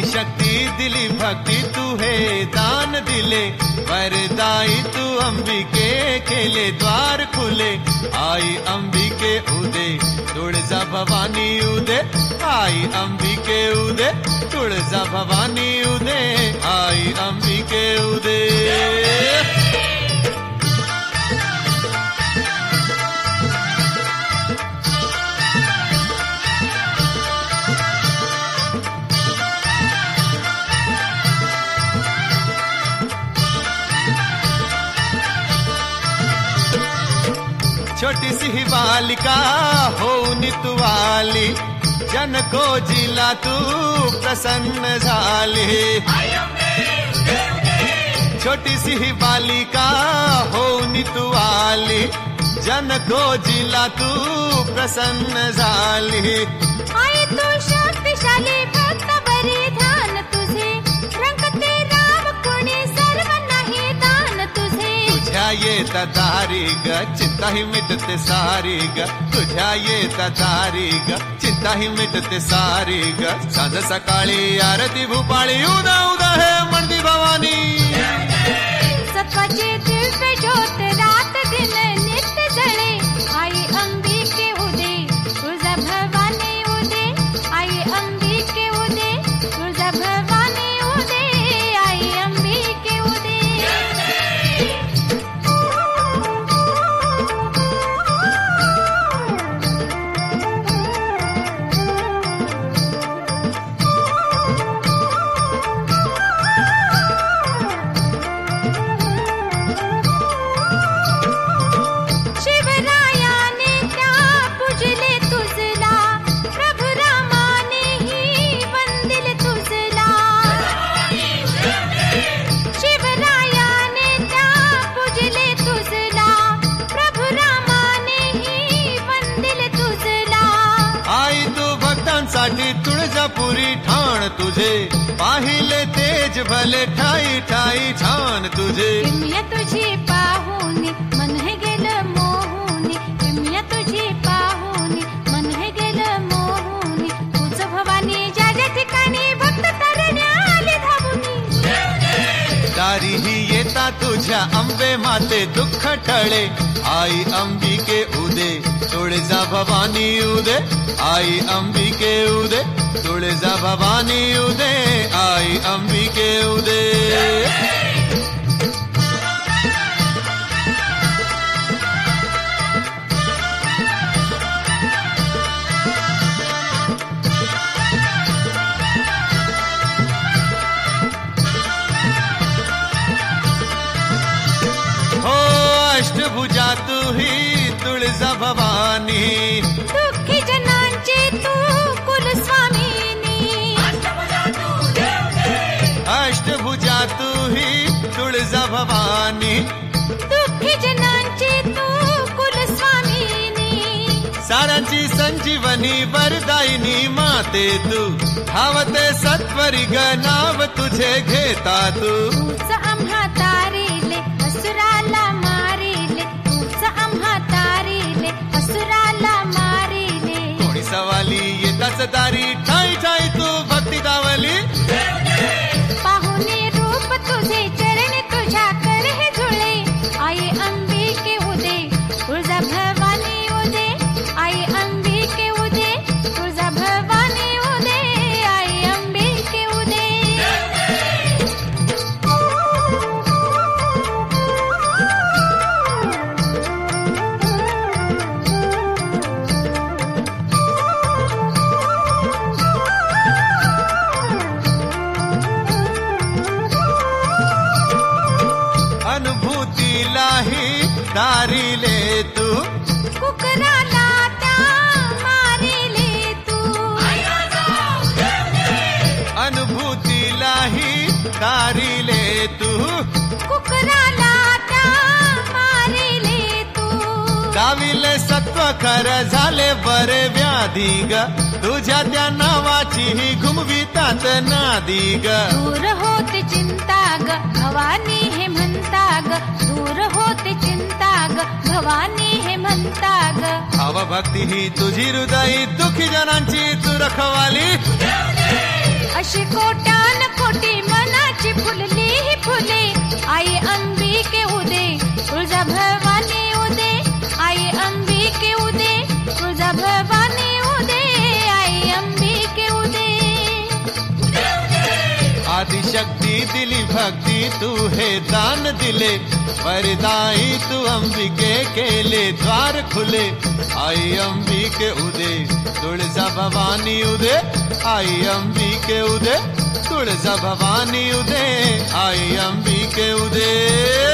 शक्ती दिली भक्ती तू हे दान दिले वरदाई तू अंबिके केले द्वार खुले आई अंबिके उदे तुळजा भवानी उदे आई अंबिके उदे तुळजा भवानी उदे आई अंबिके उदे छोटी सी बालिका हो नितवाली जन को जिला तू प्रसन्न झाली छोटी सी बालिका हो नितवाली जन को जिला तू प्रसन्न झाली आई तू शक्तिशाली भक्त बलिदान तुझे रंगते राम कोणी सर्व नाही दान तुझे तुझ्या येता दारी ग चिंता ही मिटते सारी ग तुझ्या येता दारी ग चिंता ही मिटते सारी ग सांज सकाळी आरती भूपाळी उदा उदा हे म्हणती भवानी सत्वाचे दिव्य ज्योत रात दिन नित्य जळे आई अंबिके उदे तुळजा भवानी उदे आई अंबिके उदे तुळजा भवानी उदे आई अंबिके उदे तुळजापुरी ठाण तुझे पाहिले तेज भले ठाई ठाई छान तुझे किमया तुझी पाहुनी मन हे गेलं मोहुनी किमया तुझी पाहुनी मन हे गेलं मोहुनी तुझ भवानी ज्या ज्या ठिकाणी भक्त तरण्या आले धावुनी दारी ही येता तुझ्या अंबे माते दुःख टळे आई अंबिके उदे तुळजा भवानी उदे आई अंबिके उदे तुळजा भवानी उदे आई अंबिके उदे हो अष्टभुजा तू ही तुळजा भवानी दुःखी जनांचे तू कुलस्वामिनी अष्टभुजा तू ही तुळजा भवानी दुःखी जनांचे तू कुलस्वामिनी साऱ्यांची संजीवनी वरदायिनी माते तू धावते सत्वरी ग नाव तुझे घेता तू तूच आम्हा तारिले असुराला मारिले तूच आम्हा तारिले असुराला मारिले कोणी सवाली येताच दारी ठाई ठाई तू भक्ती दावली पाहुणे रूप तुझे चरण तुझ्या कर हे झुळे आई अंबिके उदे तुळजा भवानी उदे आई अंबिके उदे तुळजा भवानी उदे आई अंबिके उदे दारिले तू कुकराला त्या मारिले तू अनुभूतीलाही दारिले तू कुकराला त्या मारिले तू दाविले सत्व खर झाले बरे व्याधी ग तुझ्या त्या नावाची ही घुमवितात नादी ग दूर होते चिंता ग भवानी हे म्हणता ग दूर होते चिंता ग भवानी हे म्हणता ग भाव भक्ती ही तुझी हृदयी दुखी जनांची तू रखवाली अशी कोट्यान कोटी मनाची फुलली ही फुले आई अंबिके उदे तुळजाभवानी उदे आई अंबिके उदे तुळजाभवानी उदे आई अंबिके उदे आदिशक्ती दिली भक्ती तू हे दान दिले वरदाई तू अंबिके केले द्वार खुले आई अंबिके उदे तुळजा भवानी उदे आई अंबिके उदे तुळजा भवानी उदे आई अंबिके उदे